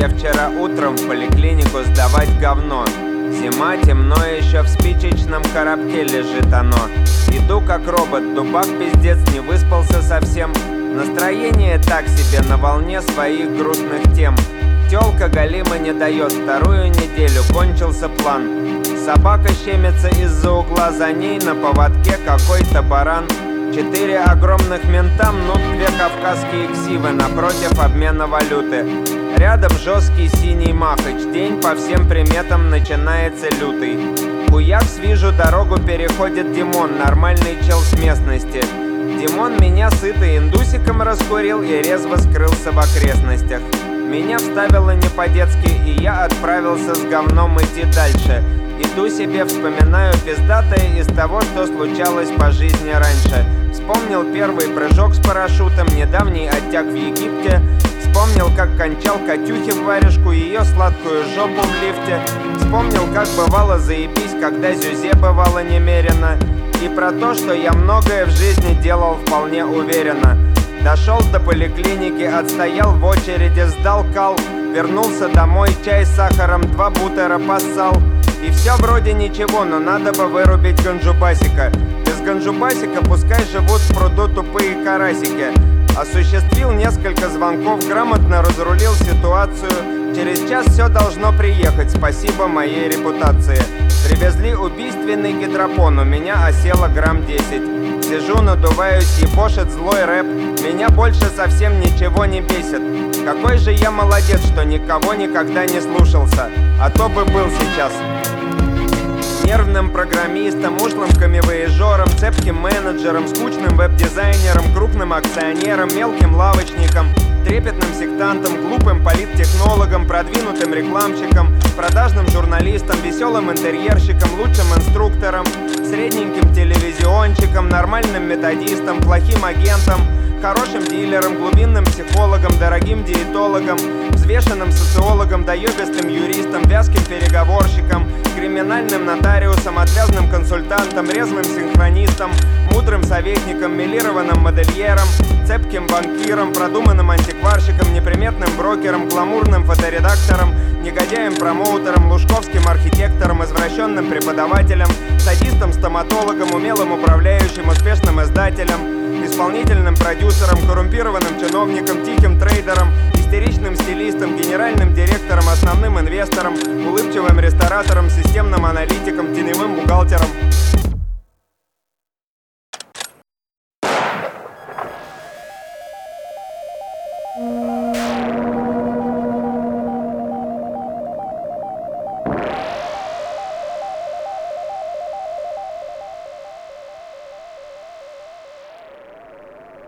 я вчера утром в поликлинику сдавать говно. Зима, темно, еще в спичечном коробке лежит оно. Иду как робот, дубак пиздец, не выспался совсем. Настроение так себе, на волне своих грустных тем. Тёлка галима не дает, вторую неделю кончился план. Собака щемится из-за угла, за ней на поводке какой-то баран. 4 огромных мента мнут 2 кавказские ксивы напротив обмена валюты. Рядом жесткий синий махач, день по всем приметам начинается лютый. Хуякс, вижу, дорогу переходит Димон, нормальный чел с местности. Димон меня сытый индусиком раскурил и резво скрылся в окрестностях. Меня вставило не по-детски, и я отправился с говном идти дальше. Иду себе, вспоминаю пиздатое из того, что случалось по жизни раньше. Вспомнил первый прыжок с парашютом, недавний оттяг в Египте. Вспомнил, как кончал Катюхи в варежку, ее сладкую жопу в лифте. Вспомнил, как бывало заебись, когда зюзе бывало немерено. И про то, что я многое в жизни делал вполне уверенно. Дошел до поликлиники, отстоял в очереди, сдал кал. Вернулся домой, чай с сахаром, 2 бутера поссал. И все вроде ничего, но надо бы вырубить ганджубасика. Без ганджубасика пускай живут в пруду тупые карасики. Осуществил несколько звонков, грамотно разрулил ситуацию. Через час все должно приехать, спасибо моей репутации. Привезли убийственный гидропон, у меня осело грамм 10. Сижу, надуваюсь, ебошит злой рэп. Меня больше совсем ничего не бесит. Какой же я молодец, что никого никогда не слушался. А то бы был сейчас нервным программистом, ушлым камевояжером, цепким менеджером, скучным веб-дизайнером, крупным акционером, мелким лавочником, трепетным сектантом, глупым политтехнологом, продвинутым рекламщиком, продажным журналистом, веселым интерьерщиком, лучшим инструктором, средненьким телевизионщиком, нормальным методистом, плохим агентом, хорошим дилером, глубинным психологом, дорогим диетологом, взвешенным социологом, доебистым юристом, вязким переговорщиком, криминальным нотариусом, отвязным консультантом, резвым синхронистом, мудрым советником, милированным модельером, цепким банкиром, продуманным антикварщиком, неприметным брокером, гламурным фоторедактором, негодяем-промоутером, лужковским архитектором, извращенным преподавателем, садистом-стоматологом, умелым управляющим, успешным издателем, исполнительным продюсером, коррумпированным чиновником, тихим трейдером, истеричным стилистом, генеральным директором, основным инвестором, улыбчивым ресторатором, системным аналитиком, теневым бухгалтером.